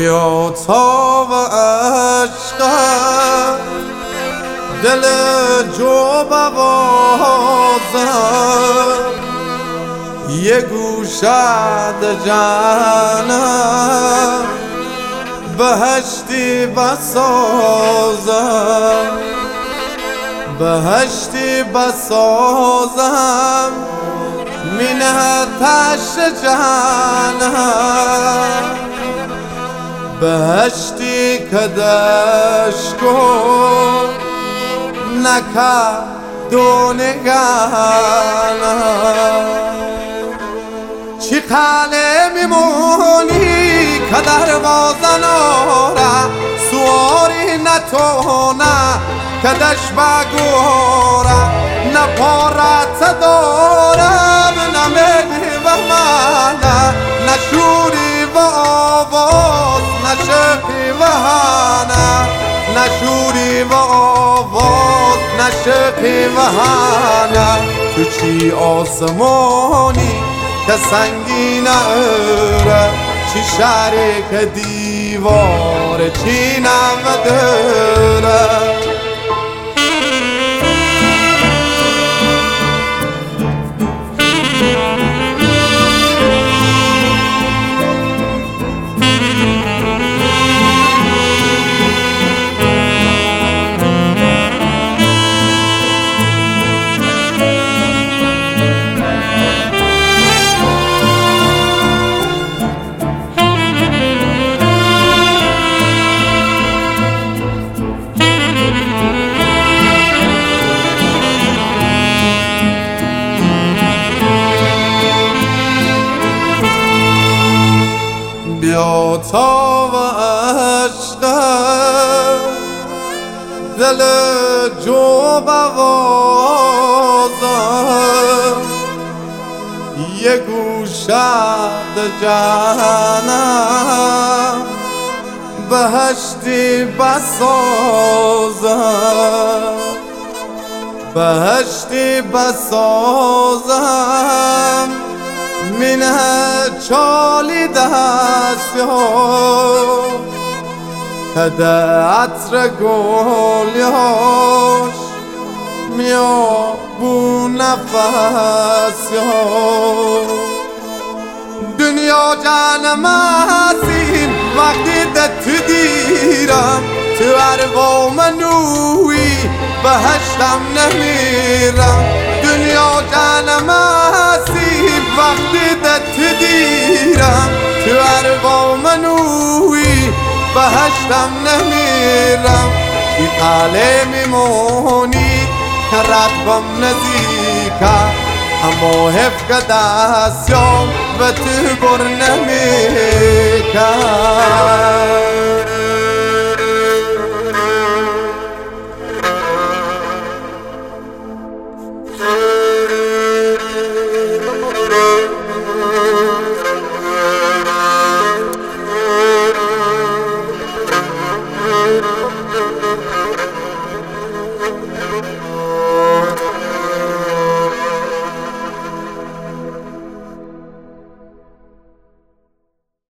بیا تا و عشقم دل جو بوازم یه گوشد جانم بهشتی بسازم بهشتی بسازم منتش جانم بهشتی کدش کن نکه دونگانم چی خاله میمونی که دروازه ناره سواری نتونه کدش بگوره نه پارت دارم نه مهدی و منه نه شوری و آواز نه شقی و هنه نه شوری و آواز نه شقی و هنه تو چی آسمانی که سنگین اره چی شرک دیوار چی نمدره بیا تا و عشقم دل جو بوازم یه گوشد جانم بهشتی بسازم بهشتی بسازم منه چالی دست ها کده عطر گلیاش میا بو نفس ها دنیا جانم هستیم وقتی ده تو دیرم تو اروا منوی بهشتم نمیرم دنیا جانم هستیم وقتی ده تو دیرم تو اروا منوی بهشتم نمیرم چی قاله میمونی که رقبم نزیکه اما حف که دستیام به تو بر نمیکن